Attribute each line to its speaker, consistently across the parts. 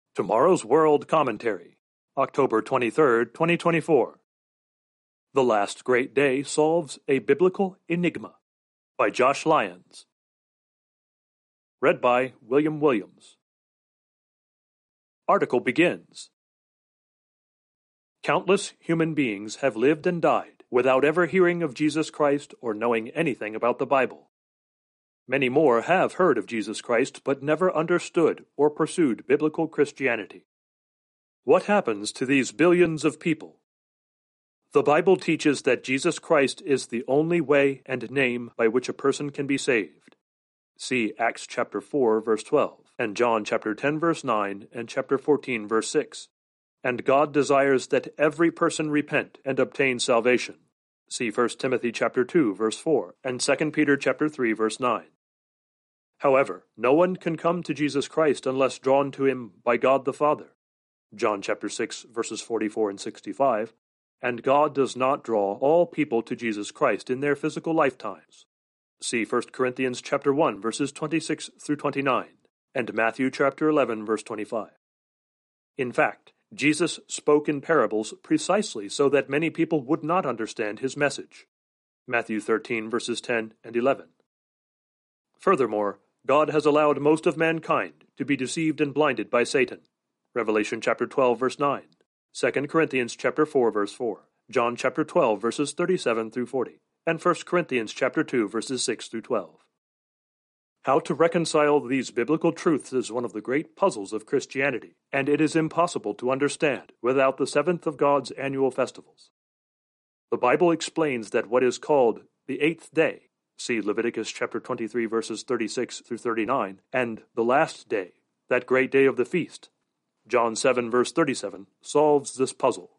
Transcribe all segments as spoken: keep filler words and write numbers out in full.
Speaker 1: Tomorrow's World Commentary, October twenty-third, twenty twenty-four. The Last Great Day Solves a Biblical Enigma by Josh Lyons. Read by William Williams. Article begins. Countless human beings have lived and died without ever hearing of Jesus Christ or knowing anything about the Bible. Many more have heard of Jesus Christ but never understood or pursued biblical Christianity. What happens to these billions of people? The Bible teaches that Jesus Christ is the only way and name by which a person can be saved. See Acts chapter four, verse twelve, and John chapter ten, verse nine, and chapter fourteen, verse six. And God desires that every person repent and obtain salvation. See First Timothy chapter two, verse four, and Second Peter chapter three, verse nine. However, no one can come to Jesus Christ unless drawn to him by God the Father. John chapter six, verses forty-four and sixty-five. And God does not draw all people to Jesus Christ in their physical lifetimes. See First Corinthians chapter one, verses twenty-six through twenty-nine, and Matthew chapter eleven, verse twenty-five. In fact, Jesus spoke in parables precisely so that many people would not understand his message. Matthew thirteen, verses ten and eleven. Furthermore, God has allowed most of mankind to be deceived and blinded by Satan. Revelation chapter twelve, verse nine. Second Corinthians chapter four, verse four. John chapter twelve, verses thirty-seven through forty. And First Corinthians chapter two, verses six through twelve. How to reconcile these biblical truths is one of the great puzzles of Christianity, and it is impossible to understand without the seventh of God's annual festivals. The Bible explains that what is called the eighth day, see Leviticus chapter twenty-three, verses thirty-six through thirty-nine, and the last day, that great day of the feast, John seven, verse thirty-seven, solves this puzzle.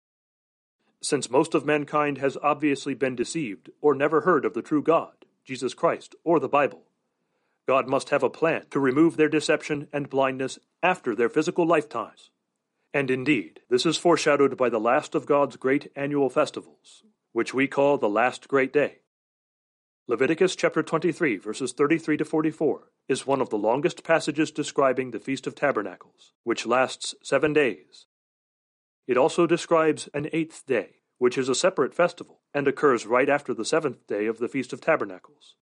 Speaker 1: Since most of mankind has obviously been deceived or never heard of the true God, Jesus Christ, or the Bible, God must have a plan to remove their deception and blindness after their physical lifetimes. And indeed, this is foreshadowed by the last of God's great annual festivals, which we call the last great day. Leviticus chapter twenty-three, verses thirty-three to forty-four, is one of the longest passages describing the Feast of Tabernacles, which lasts seven days. It also describes an eighth day, which is a separate festival, and occurs right after the seventh day of the Feast of Tabernacles.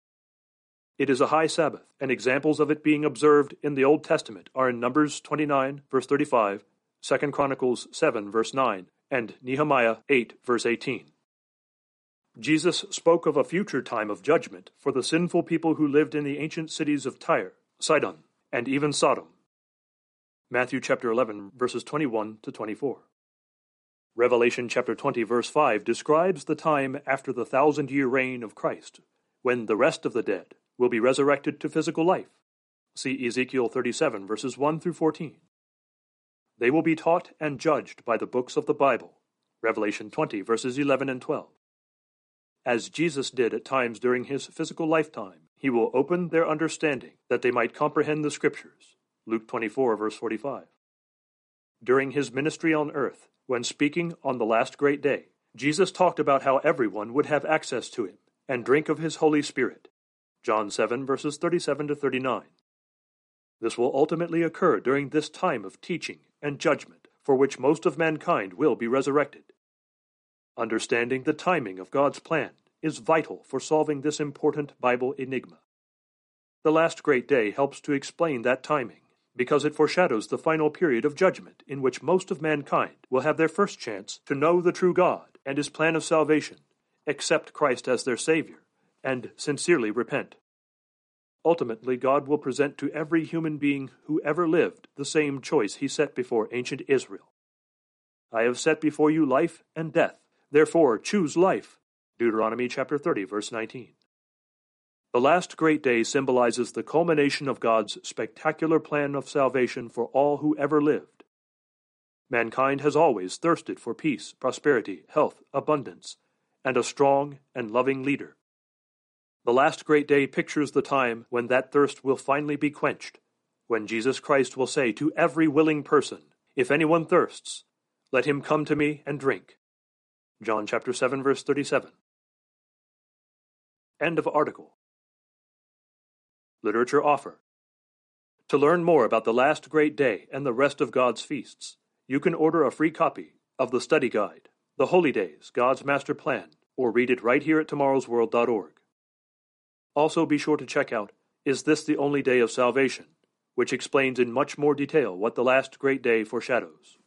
Speaker 1: It is a high Sabbath, and examples of it being observed in the Old Testament are in Numbers twenty-nine, verse thirty-five, Second Chronicles seven, verse nine, and Nehemiah eight, verse eighteen. Jesus spoke of a future time of judgment for the sinful people who lived in the ancient cities of Tyre, Sidon, and even Sodom. Matthew chapter eleven, verses twenty-one to twenty-four. Revelation chapter twenty, verse five describes the time after the thousand-year reign of Christ, when the rest of the dead will be resurrected to physical life. See Ezekiel thirty-seven, verses one through fourteen. They will be taught and judged by the books of the Bible. Revelation twenty, verses eleven and twelve. As Jesus did at times during his physical lifetime, he will open their understanding that they might comprehend the Scriptures. Luke twenty-four, verse forty-five. During his ministry on earth, when speaking on the last great day, Jesus talked about how everyone would have access to him and drink of his Holy Spirit. John seven, verses thirty-seven to thirty-nine. This will ultimately occur during this time of teaching and judgment, for which most of mankind will be resurrected. Understanding the timing of God's plan is vital for solving this important Bible enigma. The last great day helps to explain that timing, because it foreshadows the final period of judgment in which most of mankind will have their first chance to know the true God and his plan of salvation, accept Christ as their Savior, and sincerely repent. Ultimately, God will present to every human being who ever lived the same choice he set before ancient Israel. I have set before you life and death. Therefore, choose life. Deuteronomy chapter thirty, verse nineteen. The last great day symbolizes the culmination of God's spectacular plan of salvation for all who ever lived. Mankind has always thirsted for peace, prosperity, health, abundance, and a strong and loving leader. The last great day pictures the time when that thirst will finally be quenched, when Jesus Christ will say to every willing person, "If anyone thirsts, let him come to me and drink." John chapter seven, verse thirty-seven. End of article. Literature offer. To learn more about the last great day and the rest of God's feasts, you can order a free copy of the study guide, The Holy Days, God's Master Plan, or read it right here at tomorrows world dot org. Also be sure to check out Is This the Only Day of Salvation?, which explains in much more detail what the last great day foreshadows.